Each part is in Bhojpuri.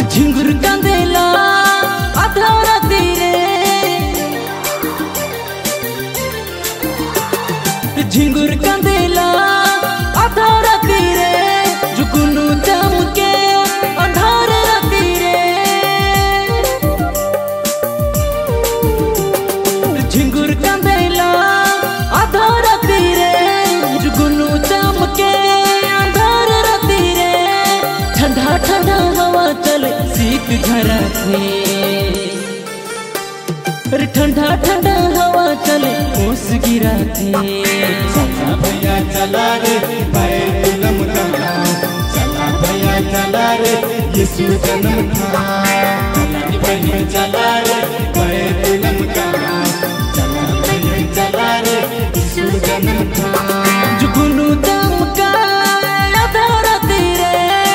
झिंगुर कांदेला आधा राती रे, झिंगुर कांदेला आधा राती रे, जुगनू चमके अंधार राती रे, झिंगुर कांदेला आधा राती रे, जुगनू चमके अंधार राती रे, ठंडा ठंडा हवा चले शीत झराथे, अरे ठंडा ठंडा हवा चले ओस गिराथे। चला भैया चला रे बैतुलम का, चला भैया चला रे यीशु जन्म था, चला भैया चला रे बैतुलम का, चला भैया चला रे यीशु जन्म था। जुगनू चमका आधा राती रे,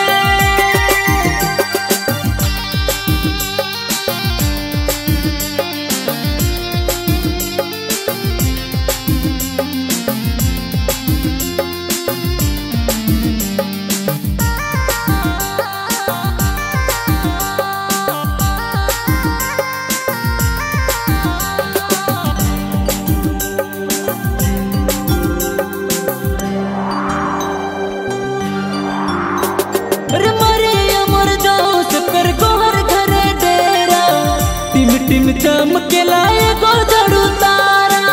टिम चमके लाए गो झाड़ू तारा,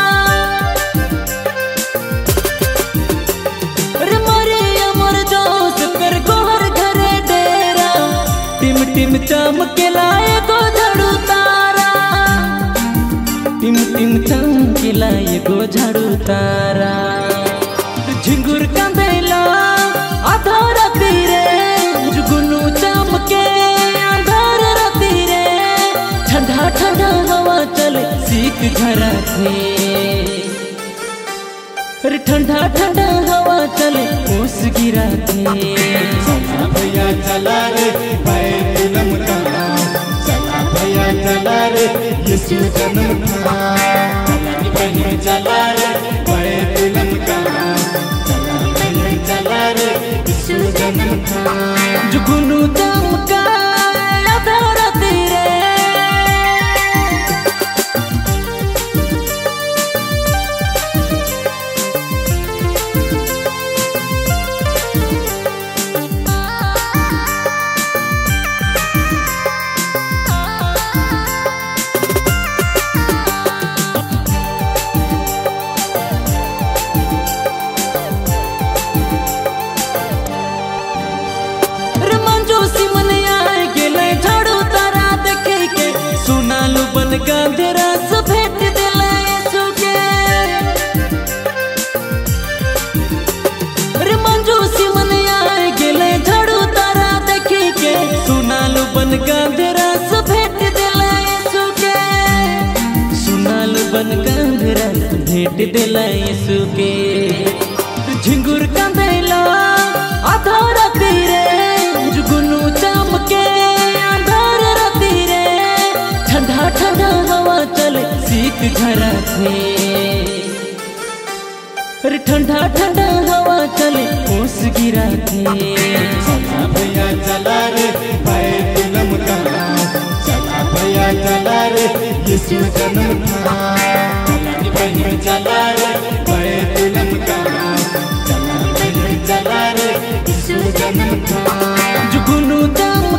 रे मरे अमर जोश कर गोहर घरे डेरा, टिम टिम चमके लाए गो झाड़ू तारा, टिम टिम चमके लाए गो झाड़ू तारा, झिंगुर कांदेला आधा राती रे, जुगनू चमके अंधार राती रे, ठंडा ठंडा हवा चले शीत झराथे, अरे ठंडा ठंडा हवा चले ओस गिराथे। चला भैया चला रे बैतुलम का, चला भैया चला रे यीशु जन्म था, चला भैया चला रे बैतुलम का, चला भैया चला रे यीशु जन्म था। जुगनू चमका आधा राती रे, गांधेरा से भेट दिला यीशु के, रे मंजू सिमन आए गेले झाड़ू तारा देखी के, सुनालू बन गांधेरा से भेट दिला यीशु के, सुनालू बन गांधेरा से भेट दिला यीशु के, झिंगुर कांदेला आधा राती रे, जुगनू चमके अंधार राती रे, ठंडा ठंडा हवा चले शीत झराथे, अरे ठंडा ठंडा हवा चले ओस गिराथे। चला भैया चला रे बैतुलम का, चला भैया चला रे यीशु जन्म था, चला भैया चला रे बैतुलम का, चला भैया चला रे यीशु जन्म था। जुगनू चमका